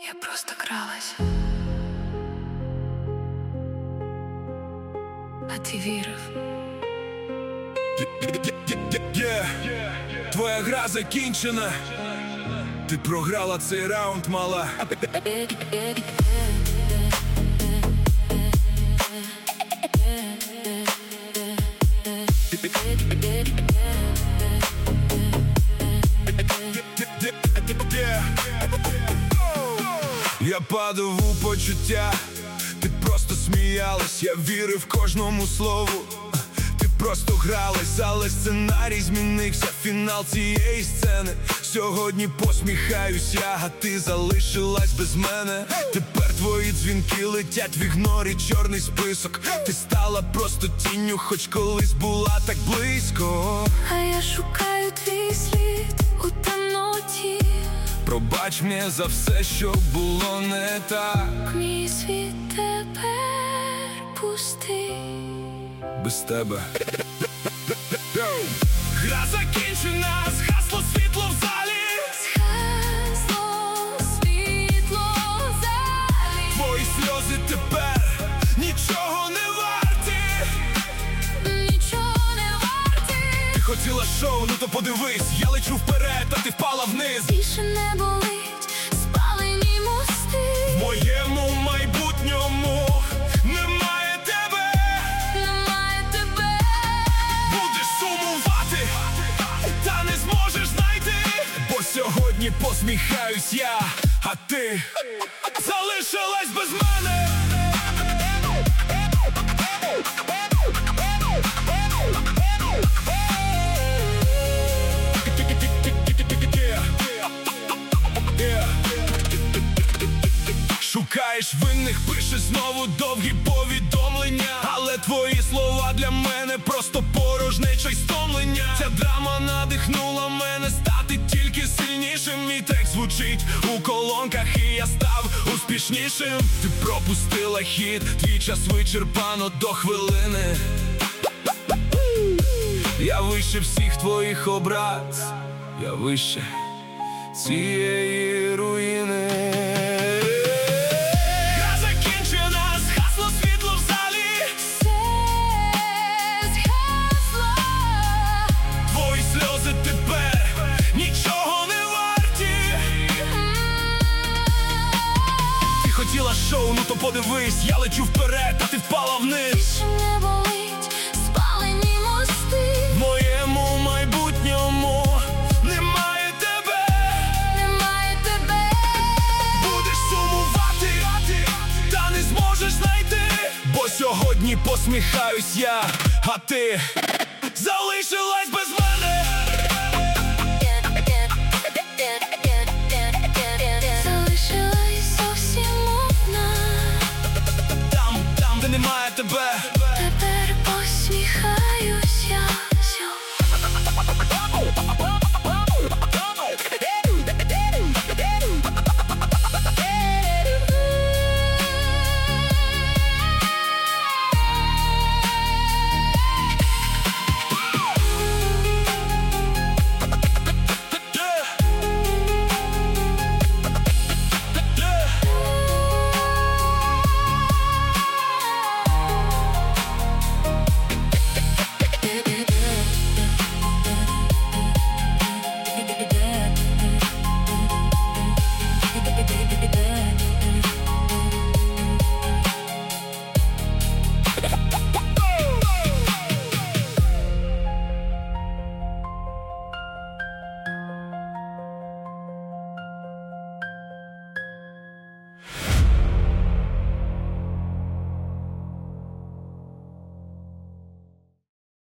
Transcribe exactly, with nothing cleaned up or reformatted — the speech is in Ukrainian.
Я просто кралась, а ти вірив. Yeah. Твоя гра закінчена. Ти програла цей раунд, мала. Я падав у почуття, ти просто сміялась, я вірив кожному слову. Ти просто гралась, але сценарій змінився, фінал цієї сцени. Сьогодні посміхаюсь я, а ти залишилась без мене. Тепер твої дзвінки летять в ігнорі, чорний список. Ти стала просто тінню, хоч колись була так близько. А я шукаю твій слід у темноті. Пробач мені за все, що було не так. Мій світ тепер пустий без тебе. Гра закінчена, згасло світло в залі. Згасло світло в залі. Твої сльози тепер нічого не варті. Нічого не варті. Ти хотіла шоу, ну то подивись. Я лечу вперед, а ти впала вниз. Більше не болить спалені мости. В моєму майбутньому немає тебе. Немає тебе. Будеш сумувати, та не зможеш знайти. Бо сьогодні посміхаюсь я, а ти залишилась без мене. Шукаєш винних, пишеш знову довгі повідомлення. Але твої слова для мене просто порожнеча й стомлення. Ця драма надихнула мене стати тільки сильнішим. Мій текст звучить у колонках, і я став успішнішим. Ти пропустила хід, твій час вичерпано до хвилини. Я вище всіх твоїх образ, я вище цієї руїни. Хотіла шоу, ну то подивись. Я лечу вперед, а ти впала вниз. Більше не болить спалені мости. В моєму майбутньому немає тебе. Немає тебе. Будеш сумувати, та не зможеш знайти. Бо сьогодні посміхаюсь я, а ти залишилась без